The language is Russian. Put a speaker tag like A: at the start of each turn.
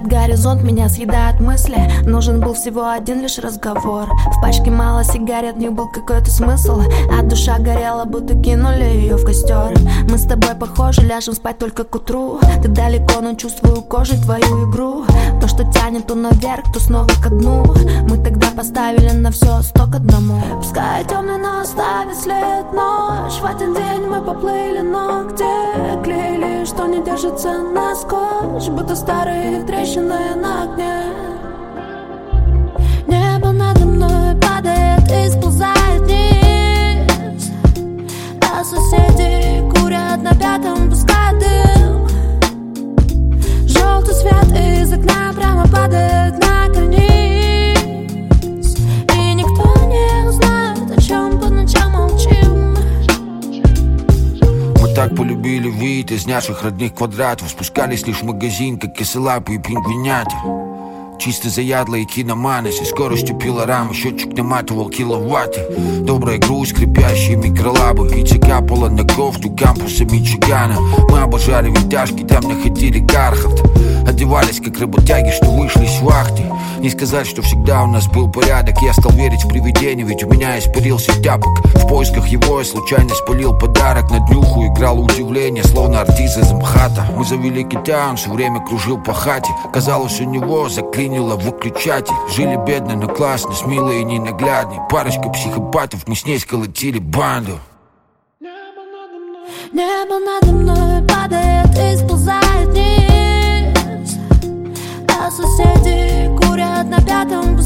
A: Убегает горизонт, меня съедают мысли. Нужен был всего один лишь разговор. В пачке мало сигарет, в них был какой-то смысл. А душа горела, будто кинули ее в костер. Мы с тобой похожи, ляжем спать только к утру. Ты далеко, но чувствую кожей твою игру. То, что тянет то наверх, то снова ко дну. Мы тогда поставили на все 100 к 1. Пускай темный, но оставит след ночь. В один день мы поплыли, но где клеили, что не держится на скотч, будто старые трещины на огне. Небо надо мной падает и сползает вниз, а соседи курят на 5-м, пускают дым. Желтый свет из окна прямо падает на карниз, и никто не узнает, о чем по ночам молчим.
B: Мы так полюбили вид из наших родных квадратов. Спускались лишь в магазин, как косолапые пингвинята. Чисто заядлые киноманы, со скоростью пилорама. Счетчик наматывал киловатты. Добрая грусть, скрипящие микролабы. Пицца капала на кофту кампуса Мичигана. Мы обожали винтажки, там находили Кархарт. Одевались как работяги, что вышли с вахты. Не сказать, что всегда у нас был порядок. Я стал верить в привидения, ведь у меня испарился тяпок. В поисках его я случайно спалил подарок. На днюху играло удивление, словно артист из МХАТа. Мы завели кита, он все время кружил по хате. Казалось, у него заклинило выключатель. Жили бедно, но классно, с милой и ненаглядной. Парочка психопатов, мы с ней сколотили банду.
A: Небо надо мной падает и сползает вниз, а соседи курят на 5-м.